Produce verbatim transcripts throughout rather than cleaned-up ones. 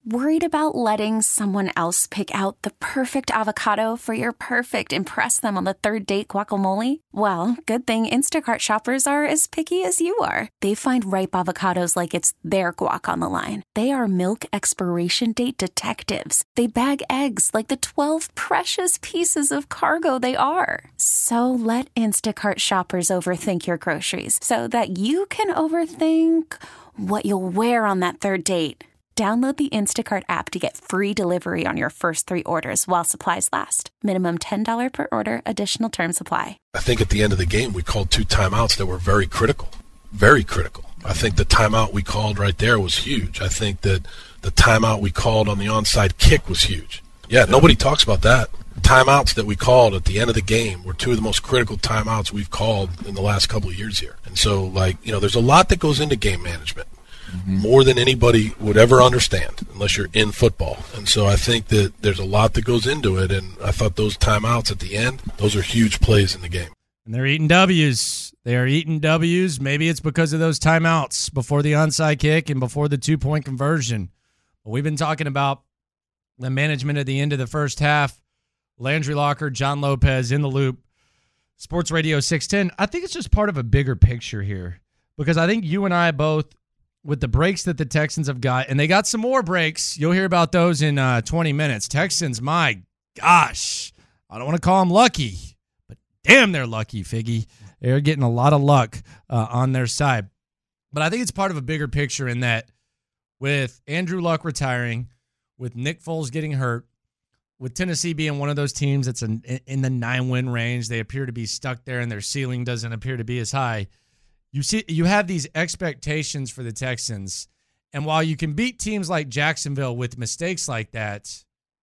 Worried about letting someone else pick out the perfect avocado for your perfect impress them on the third date guacamole? Well, good thing Instacart shoppers are as picky as you are. They find ripe avocados like it's their guac on the line. They are milk expiration date detectives. They bag eggs like the twelve precious pieces of cargo they are. So let Instacart shoppers overthink your groceries so that you can overthink what you'll wear on that third date. Download the Instacart app to get free delivery on your first three orders while supplies last. Minimum ten dollars per order. Additional terms apply. I think at the end of the game, we called two timeouts that were very critical. Very critical. I think the timeout we called right there was huge. I think that the timeout we called on the onside kick was huge. Yeah, nobody talks about that. Timeouts that we called at the end of the game were two of the most critical timeouts we've called in the last couple of years here. And so, like, you know, there's a lot that goes into game management. Mm-hmm. More than anybody would ever understand, unless you're in football. And so I think that there's a lot that goes into it, and I thought those timeouts at the end, those are huge plays in the game. And they're eating W's. They are eating W's. Maybe it's because of those timeouts before the onside kick and before the two-point conversion. But we've been talking about the management at the end of the first half. Landry Locker, John Lopez in the loop. Sports Radio six ten. I think it's just part of a bigger picture here, because I think you and I both, with the breaks that the Texans have got, and they got some more breaks. You'll hear about those in uh, twenty minutes. Texans, my gosh, I don't want to call them lucky, but damn, they're lucky, Figgy. They're getting a lot of luck uh, on their side. But I think it's part of a bigger picture in that with Andrew Luck retiring, with Nick Foles getting hurt, with Tennessee being one of those teams that's in, in the nine-win range, they appear to be stuck there, and their ceiling doesn't appear to be as high. You see, you have these expectations for the Texans, and while you can beat teams like Jacksonville with mistakes like that,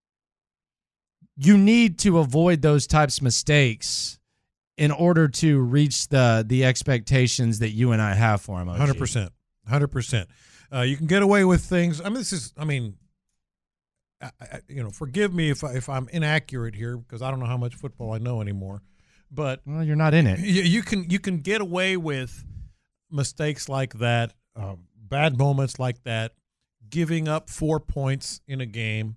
you need to avoid those types of mistakes in order to reach the the expectations that you and I have for them. one hundred percent. one hundred percent. Uh, you can get away with things. I mean, this is, I mean, I, I, you know, forgive me if, I, if I'm inaccurate here, because I don't know how much football I know anymore. But well, you're not in it. You, you can you can get away with mistakes like that, um, bad moments like that, giving up four points in a game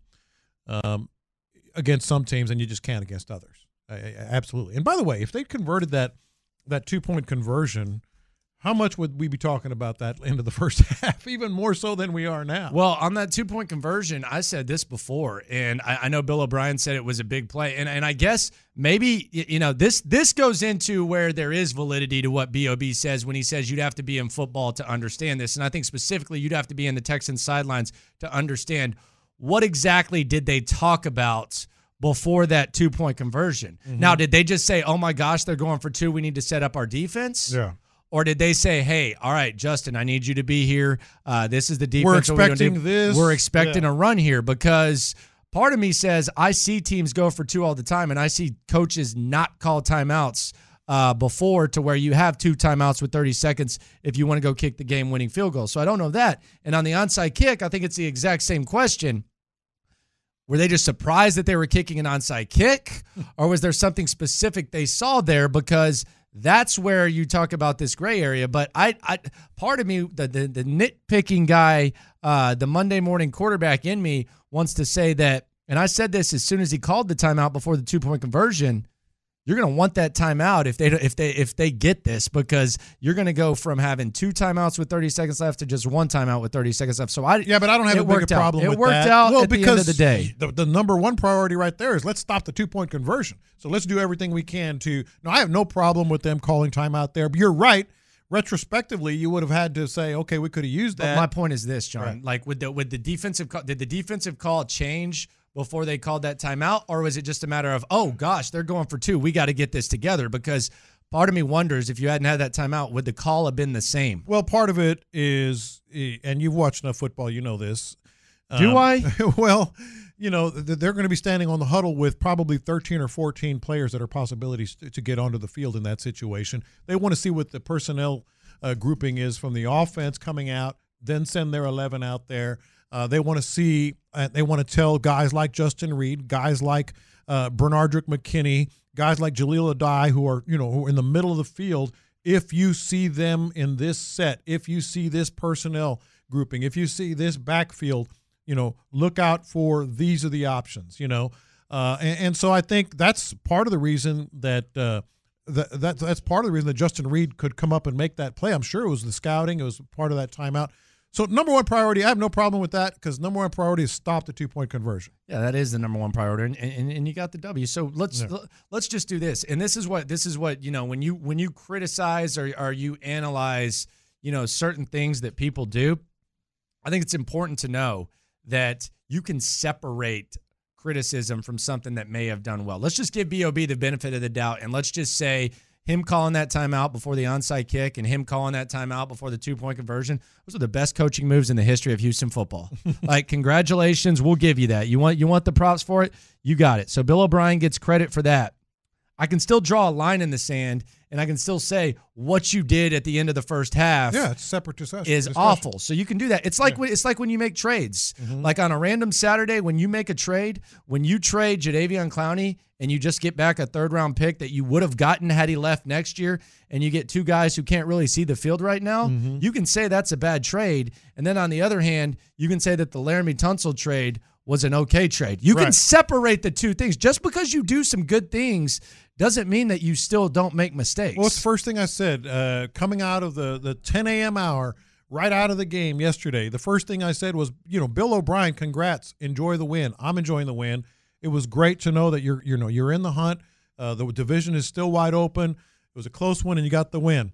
um, against some teams, and you just can't against others. I, I, absolutely. And by the way, if they converted that that two point conversion, how much would we be talking about that into the first half? Even more so than we are now. Well, on that two-point conversion, I said this before, and I, I know Bill O'Brien said it was a big play. And and I guess maybe, you know, this this goes into where there is validity to what B O B says when he says you'd have to be in football to understand this. And I think specifically you'd have to be in the Texans sidelines to understand what exactly did they talk about before that two-point conversion. Mm-hmm. Now, did they just say, oh, my gosh, they're going for two, we need to set up our defense? Yeah. Or did they say, hey, all right, Justin, I need you to be here. Uh, this is the defense. We're expecting we this. We're expecting yeah. a run here, because part of me says I see teams go for two all the time, and I see coaches not call timeouts uh, before to where you have two timeouts with thirty seconds if you want to go kick the game-winning field goal. So I don't know that. And on the onside kick, I think it's the exact same question. Were they just surprised that they were kicking an onside kick, or was there something specific they saw there? Because that's where you talk about this gray area. But I, I part of me, the the, the nitpicking guy, uh, the Monday morning quarterback in me wants to say that, and I said this as soon as he called the timeout before the two-point conversion, you're going to want that timeout if they if they if they get this, because you're going to go from having two timeouts with thirty seconds left to just one timeout with thirty seconds left. So I yeah, but I don't have a bigger problem out. with that. It worked that. out well, at because the end of the day. The, the number one priority right there is let's stop the two-point conversion. So let's do everything we can to – no, I have no problem with them calling timeout there. But you're right. Retrospectively, you would have had to say, okay, we could have used that. But my point is this, John. Right. Like, with the with the defensive call, did the defensive call change before they called that timeout, or was it just a matter of, oh, gosh, they're going for two, we got to get this together? Because part of me wonders, if you hadn't had that timeout, would the call have been the same? Well, part of it is, and you've watched enough football, you know this. Do um, I? Well, you know, they're going to be standing on the huddle with probably thirteen or fourteen players that are possibilities to get onto the field in that situation. They want to see what the personnel uh, grouping is from the offense coming out, then send their eleven out there. Uh, they want to see, uh, they want to tell guys like Justin Reed, guys like uh, Bernardrick McKinney, guys like Jaleel Adai, who are, you know, who are in the middle of the field, if you see them in this set, if you see this personnel grouping, if you see this backfield, you know, look out for these are the options, you know. Uh, and, and so I think that's part of the reason that, uh, that, that that's part of the reason that Justin Reid could come up and make that play. I'm sure it was the scouting. It was part of that timeout. So number one priority, I have no problem with that because number one priority is stop the two-point conversion. Yeah, that is the number one priority, and, and, and you got the W. So let's yeah. let's just do this. And this is what this is what you know when you when you criticize or, or you analyze you know certain things that people do. I think it's important to know that you can separate criticism from something that may have done well. Let's just give B O B the benefit of the doubt, and let's just say him calling that timeout before the onside kick and him calling that timeout before the two-point conversion, those are the best coaching moves in the history of Houston football. Like, congratulations, we'll give you that. You want you want the props for it? You got it. So Bill O'Brien gets credit for that. I can still draw a line in the sand, and I can still say what you did at the end of the first half yeah, it's separate discussion. is discussion. awful. So you can do that. It's like yeah. when, it's like when you make trades. Mm-hmm. Like on a random Saturday, when you make a trade, when you trade Jadeveon Clowney and you just get back a third-round pick that you would have gotten had he left next year, and you get two guys who can't really see the field right now, mm-hmm. you can say that's a bad trade. And then on the other hand, you can say that the Laramie Tunsil trade was an okay trade. You right. can separate the two things. Just because you do some good things doesn't mean that you still don't make mistakes. Well, it's the first thing I said uh, coming out of the, the ten a.m. hour, right out of the game yesterday. The first thing I said was, you know, Bill O'Brien, congrats, enjoy the win. I'm enjoying the win. It was great to know that you're, you know, you're in the hunt. Uh, the division is still wide open. It was a close one, and you got the win.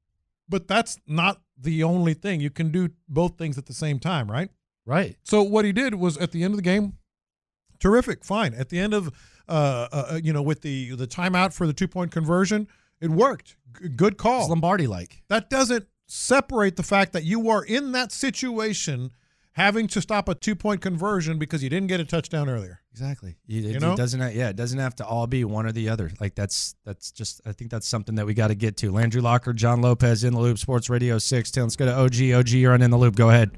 But that's not the only thing. You can do both things at the same time, right? Right. So what he did was at the end of the game, terrific, fine. At the end of, uh, uh, you know, with the the timeout for the two-point conversion, it worked. G- good call. It's Lombardi-like. That doesn't separate the fact that you were in that situation having to stop a two-point conversion because you didn't get a touchdown earlier. Exactly. You, You it, know? it doesn't. Have, yeah, it doesn't have to all be one or the other. Like that's that's just. I think that's something that we got to get to. Landry Locker, John Lopez, In the Loop, Sports Radio six ten. Let's go to O G. O G, you're on In the Loop. Go ahead.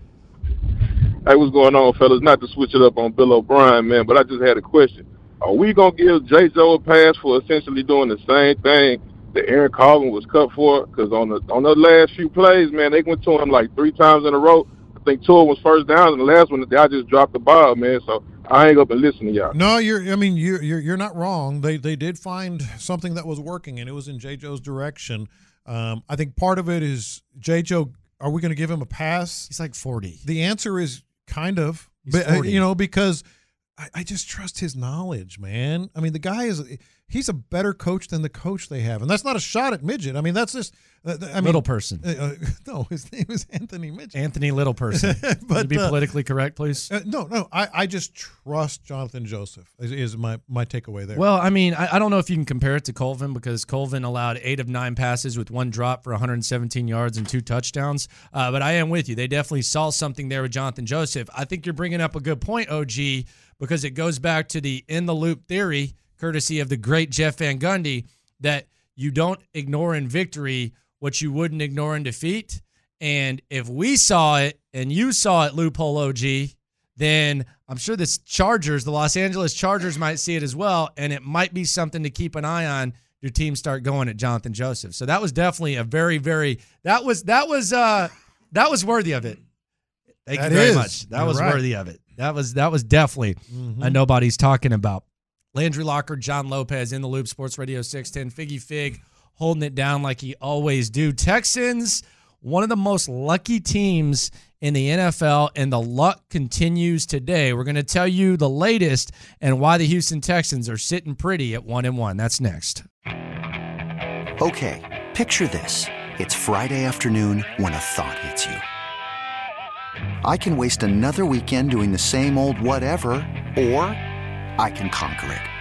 Hey, what's going on, fellas? Not to switch it up on Bill O'Brien, man, but I just had a question. Are we going to give J. Joe a pass for essentially doing the same thing that Aaron Colvin was cut for? Because on the on the last few plays, man, they went to him like three times in a row. I think two of them was first down, and the last one, I just dropped the ball, man. So I ain't up and listen to y'all. No, you're. I mean, you're you're you're not wrong. They they did find something that was working, and it was in J. Joe's direction. Um, I think part of it is J. Joe. Are we going to give him a pass? He's like forty. The answer is kind of, He's but, uh, forty. you know, because I, I just trust his knowledge, man. I mean, the guy is he's a better coach than the coach they have, and that's not a shot at Midget. I mean, that's just uh, I mean, Little person. Uh, uh, no, his name is Anthony Midget. Anthony Little person. But, Can you be uh, politically correct, please? Uh, no, no, I, I just trust Jonathan Joseph is, is my, my takeaway there. Well, I mean, I, I don't know if you can compare it to Colvin because Colvin allowed eight of nine passes with one drop for one hundred seventeen yards and two touchdowns. Uh, but I am with you. They definitely saw something there with Jonathan Joseph. I think you're bringing up a good point, O G, because it goes back to the in-the-loop theory, courtesy of the great Jeff Van Gundy, that you don't ignore in victory what you wouldn't ignore in defeat. And if we saw it and you saw it, Loophole O G, then I'm sure the Chargers, the Los Angeles Chargers, might see it as well, and it might be something to keep an eye on. Your team start going at Jonathan Joseph. So that was definitely a very, very that was that was uh that was worthy of it. Thank That you very is. much. That You're was right. worthy of it. That was that was definitely Mhm. a nobody's talking about. Landry Locker, John Lopez, In the Loop, Sports Radio six ten. Figgy Fig holding it down like he always do. Texans, one of the most lucky teams in the N F L, and the luck continues today. We're going to tell you the latest and why the Houston Texans are sitting pretty at one and one. That's next. Okay, picture this. It's Friday afternoon when a thought hits you. I can waste another weekend doing the same old whatever, or I can conquer it.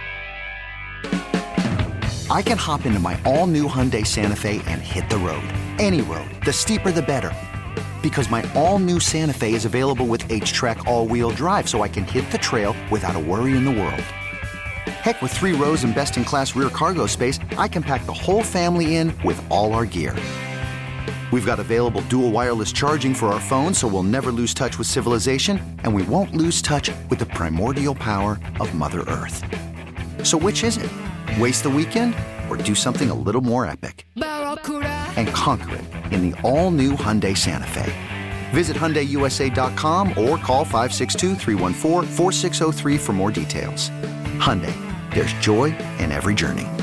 I can hop into my all-new Hyundai Santa Fe and hit the road. Any road. The steeper, the better. Because my all-new Santa Fe is available with H-Track all-wheel drive, so I can hit the trail without a worry in the world. Heck, with three rows and best-in-class rear cargo space, I can pack the whole family in with all our gear. We've got available dual wireless charging for our phones, so we'll never lose touch with civilization, and we won't lose touch with the primordial power of Mother Earth. So which is it? Waste the weekend or do something a little more epic? And conquer it in the all-new Hyundai Santa Fe. Visit Hyundai U S A dot com or call five six two, three one four, four six zero three for more details. Hyundai, there's joy in every journey.